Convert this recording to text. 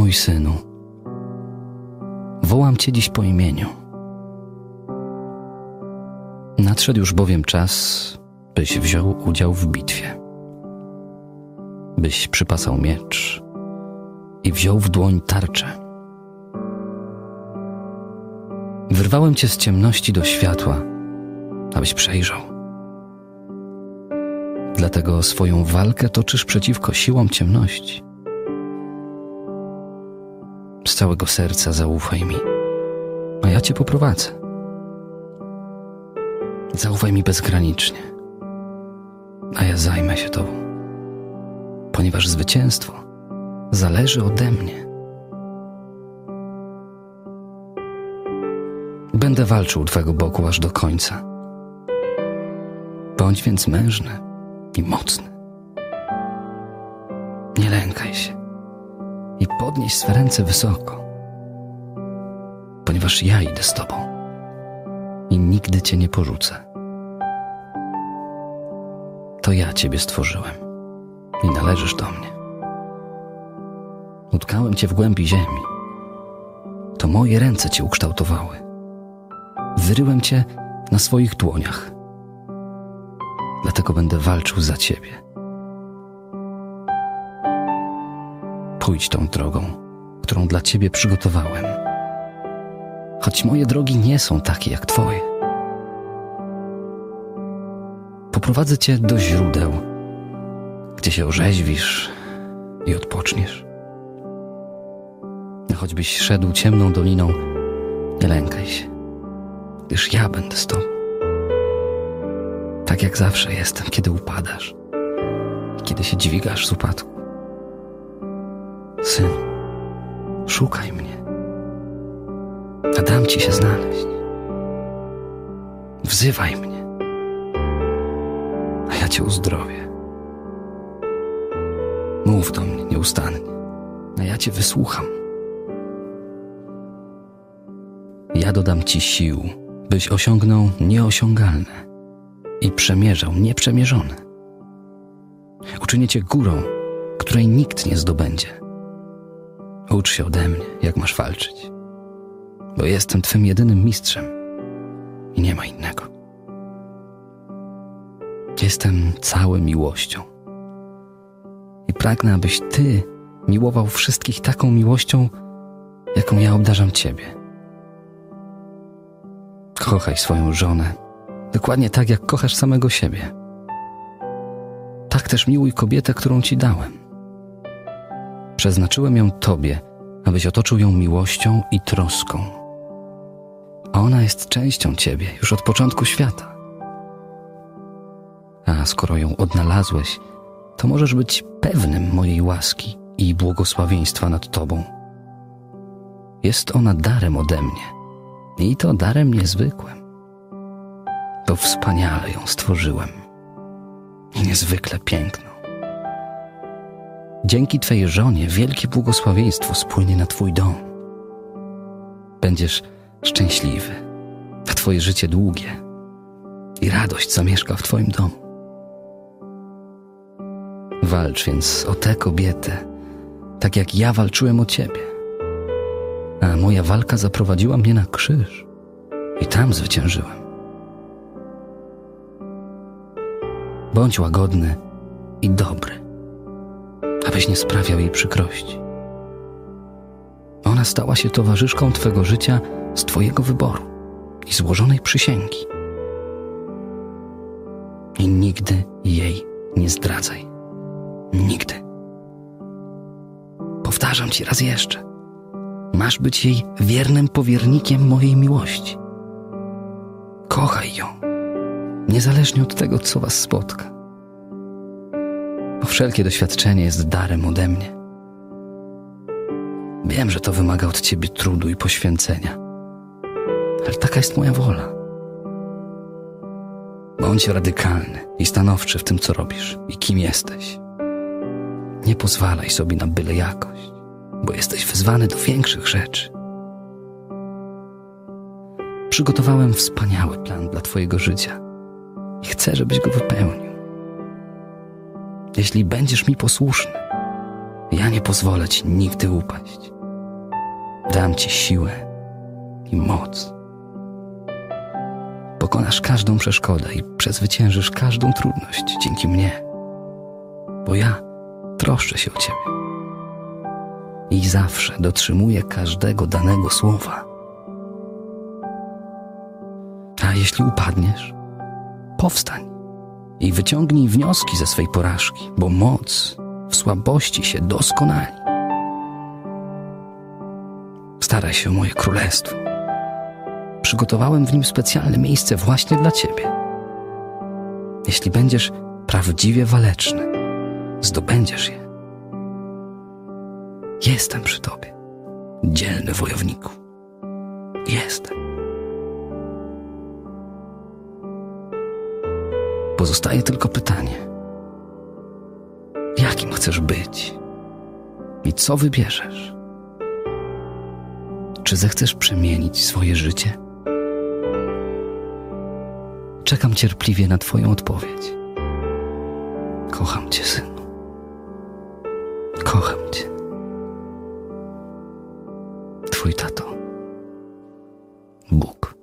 mój synu, wołam Cię dziś po imieniu. Nadszedł już bowiem czas, byś wziął udział w bitwie, byś przypasał miecz i wziął w dłoń tarczę. Wyrwałem Cię z ciemności do światła, abyś przejrzał. Dlatego swoją walkę toczysz przeciwko siłom ciemności. Z całego serca zaufaj mi, a ja Cię poprowadzę. Zaufaj mi bezgranicznie, a ja zajmę się Tobą, ponieważ zwycięstwo zależy ode mnie. Będę walczył u Twego boku aż do końca. Bądź więc mężny i mocny. Nie lękaj się i podnieś swe ręce wysoko, ponieważ ja idę z Tobą i nigdy Cię nie porzucę. To ja Ciebie stworzyłem i należysz do mnie. Utkałem Cię w głębi ziemi. To moje ręce Cię ukształtowały. Wyryłem Cię na swoich dłoniach. Dlatego będę walczył za Ciebie. Pójdź tą drogą, którą dla Ciebie przygotowałem. Choć moje drogi nie są takie jak Twoje. Poprowadzę Cię do źródeł, gdzie się orzeźwisz i odpoczniesz. Choćbyś szedł ciemną doliną, nie lękaj się, gdyż ja będę z Tobą. Tak jak zawsze jestem, kiedy upadasz i kiedy się dźwigasz z upadku. Synu, szukaj mnie, a dam Ci się znaleźć. Wzywaj mnie, a ja Cię uzdrowię. Mów do mnie nieustannie, a ja Cię wysłucham. Ja dodam Ci sił, byś osiągnął nieosiągalne i przemierzał nieprzemierzone. Uczynię Cię górą, której nikt nie zdobędzie. Ucz się ode mnie, jak masz walczyć, bo jestem Twym jedynym mistrzem i nie ma innego. Jestem cały miłością i pragnę, abyś Ty miłował wszystkich taką miłością, jaką ja obdarzam Ciebie. Kochaj swoją żonę, dokładnie tak, jak kochasz samego siebie. Tak też miłuj kobietę, którą Ci dałem. Przeznaczyłem ją Tobie, abyś otoczył ją miłością i troską. Ona jest częścią Ciebie już od początku świata. A skoro ją odnalazłeś, to możesz być pewnym mojej łaski i błogosławieństwa nad Tobą. Jest ona darem ode mnie i to darem niezwykłym, bo wspaniale ją stworzyłem i niezwykle piękną. Dzięki Twojej żonie wielkie błogosławieństwo spłynie na Twój dom. Będziesz szczęśliwy, a Twoje życie długie i radość zamieszka w Twoim domu. Walcz więc o tę kobietę, tak jak ja walczyłem o Ciebie. A moja walka zaprowadziła mnie na krzyż i tam zwyciężyłem. Bądź łagodny i dobry, abyś nie sprawiał jej przykrości. Ona stała się towarzyszką Twego życia z Twojego wyboru i złożonej przysięgi. I nigdy jej nie zdradzaj. Nigdy. Powtarzam Ci raz jeszcze. Masz być jej wiernym powiernikiem mojej miłości. Kochaj ją, niezależnie od tego, co Was spotka. Bo wszelkie doświadczenie jest darem ode mnie. Wiem, że to wymaga od Ciebie trudu i poświęcenia, ale taka jest moja wola. Bądź radykalny i stanowczy w tym, co robisz i kim jesteś. Nie pozwalaj sobie na byle jakość, bo jesteś wezwany do większych rzeczy. Przygotowałem wspaniały plan dla Twojego życia i chcę, żebyś go wypełnił. Jeśli będziesz mi posłuszny, ja nie pozwolę Ci nigdy upaść. Dam ci siłę i moc. Pokonasz każdą przeszkodę i przezwyciężysz każdą trudność dzięki mnie, bo ja troszczę się o ciebie i zawsze dotrzymuję każdego danego słowa. A jeśli upadniesz, powstań i wyciągnij wnioski ze swej porażki, bo moc w słabości się doskonali. Staraj się o moje królestwo. Przygotowałem w nim specjalne miejsce właśnie dla ciebie. Jeśli będziesz prawdziwie waleczny, zdobędziesz je. Jestem przy tobie, dzielny wojowniku. Jestem. Pozostaje tylko pytanie: jakim chcesz być i co wybierzesz? Czy zechcesz przemienić swoje życie? Czekam cierpliwie na twoją odpowiedź. Kocham cię, synu. Kocham cię. Twój tato. Bóg.